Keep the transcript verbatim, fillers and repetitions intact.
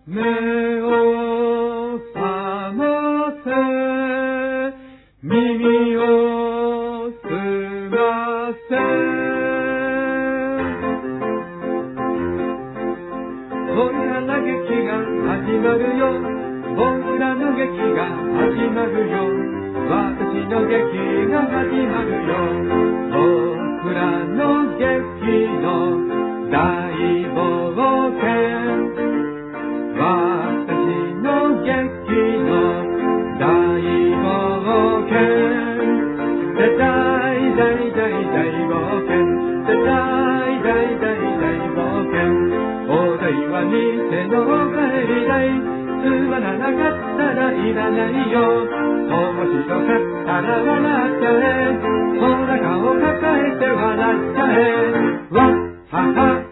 目を覚ませ、耳を澄ませ、僕らの劇が始まるよ、僕らの劇が始まるよ、私の劇が始まるよ、僕らの劇の大冒険、私の劇の大冒険、大大大大冒険、大大大大冒険、お題は店の帰り代、つまらなかったらいらないよ、面白かったら笑っちゃえ、お腹を抱えて笑っちゃえ、わっはは